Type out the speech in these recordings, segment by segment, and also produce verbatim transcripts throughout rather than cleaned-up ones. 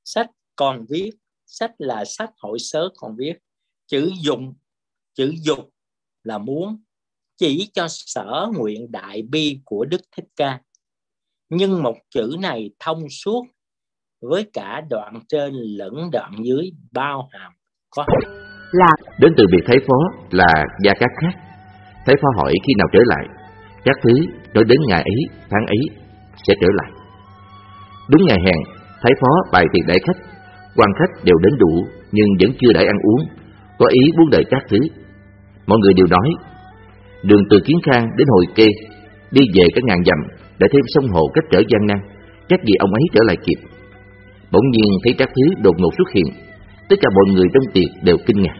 Sách còn viết, sách là sách hội sớ còn viết, chữ dụng, chữ dục là muốn, chỉ cho sở nguyện đại bi của Đức Thích Ca. Nhưng một chữ này thông suốt với cả đoạn trên lẫn đoạn dưới, bao hàm có là đến từ việc Thái Phó là Gia Cát khác. Thái Phó hỏi khi nào trở lại. Các thứ nói đến ngày ấy, tháng ấy sẽ trở lại. Đúng ngày hẹn, Thái Phó bày tiệc đãi khách. Quan khách đều đến đủ nhưng vẫn chưa đãi ăn uống, có ý muốn đợi các thứ. Mọi người đều nói đường từ Kiến Khang đến Hồi Kê, đi về các ngàn dặm, đã thêm sông hồ cách trở gian nan, chắc gì ông ấy trở lại kịp. Bỗng nhiên thấy các thứ đột ngột xuất hiện, tất cả mọi người trong tiệc đều kinh ngạc.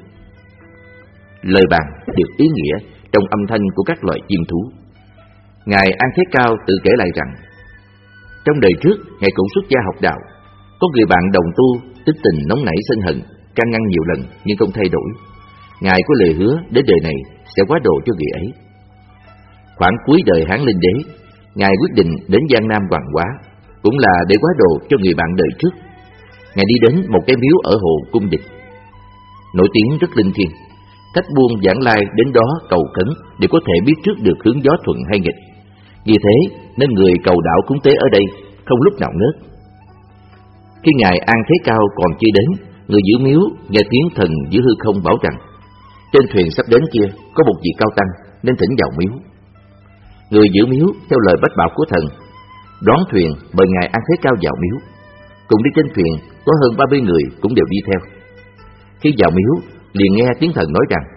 Lời bàn được ý nghĩa trong âm thanh của các loại chim thú. Ngài An Thế Cao tự kể lại rằng trong đời trước ngài cũng xuất gia học đạo, có người bạn đồng tu tính tình nóng nảy sân hận, can ngăn nhiều lần nhưng không thay đổi. Ngài có lời hứa đến đời này sẽ hóa độ cho người ấy. Khoảng cuối đời Hán Linh Đế, ngài quyết định đến Giang Nam Hoàng Hóa, cũng là để hóa độ cho người bạn đời trước. Ngài đi đến một cái miếu ở hồ Cung Đình, nổi tiếng rất linh thiêng. Khách buôn vãng lai đến đó cầu khấn để có thể biết trước được hướng gió thuận hay nghịch. Vì thế nên người cầu đạo cúng tế ở đây không lúc nào ngớt. Khi ngài An Thế Cao còn chưa đến, người giữ miếu nghe tiếng thần giữa hư không bảo rằng trên thuyền sắp đến kia có một vị cao tăng nên thỉnh vào miếu. Người giữ miếu theo lời bách bảo của thần đón thuyền mời ngài An Thế Cao vào miếu. Cùng đi trên thuyền có hơn ba mươi người cũng đều đi theo. Khi vào miếu liền nghe tiếng thần nói rằng: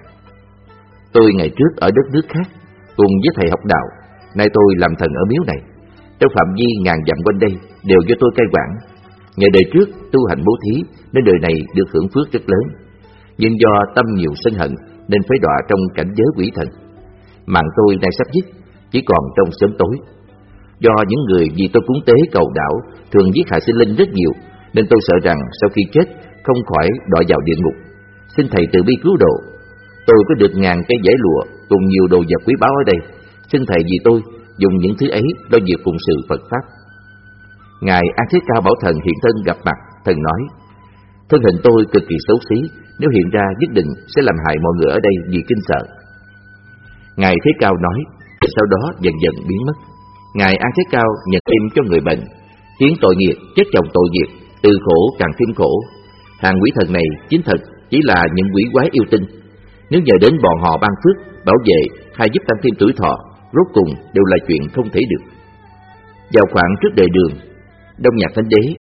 tôi ngày trước ở đất nước khác cùng với thầy học đạo, nay tôi làm thần ở miếu này. Trong phạm vi ngàn dặm quanh đây đều do tôi cai quản. Ngày đời trước tu hành bố thí nên đời này được hưởng phước rất lớn, nhưng do tâm nhiều sân hận nên phải đọa trong cảnh giới quỷ thần. Mạng tôi nay sắp dứt, chỉ còn trong sớm tối. Do những người vì tôi cúng tế cầu đạo thường giết hại sinh linh rất nhiều, nên tôi sợ rằng sau khi chết không khỏi đọa vào địa ngục. Xin thầy từ bi cứu độ. Tôi có được ngàn cây giải lụa cùng nhiều đồ vật quý báu ở đây. Xin thầy vì tôi dùng những thứ ấy lo việc phụng sự Phật pháp. Ngài An Thế Cao bảo thần hiện thân gặp mặt. Thần nói: thân hình tôi cực kỳ xấu xí, nếu hiện ra nhất định sẽ làm hại mọi người ở đây vì kinh sợ. Ngài Thế Cao nói, sau đó dần dần biến mất. Ngài An Thế Cao nhận im cho người bệnh, khiến tội nghiệp chết chồng tội nghiệp, từ khổ càng thêm khổ. Hàng quỷ thần này chính thật chỉ là những quỷ quái yêu tinh. Nếu nhờ đến bọn họ ban phước, bảo vệ hay giúp tăng thêm tuổi thọ, rốt cùng đều là chuyện không thể được. Vào khoảng trước đời Đường, Đông Nhạc Thánh Đế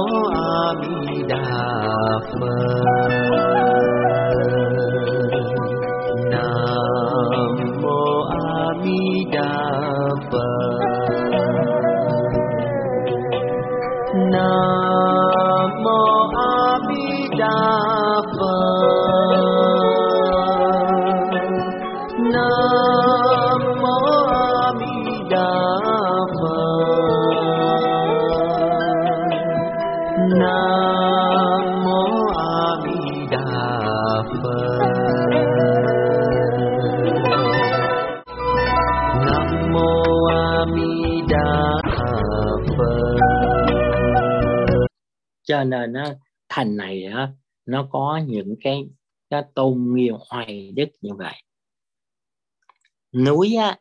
Phật. Nam mô A Di Đà Phật. Nam mô A Di Đà Phật. Cho nên nó thành này á, nó có những cái nó tôn nghiêm hoài đức như vậy. Núi á,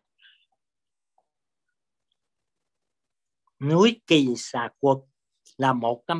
núi Kỳ Xà Quật là một trong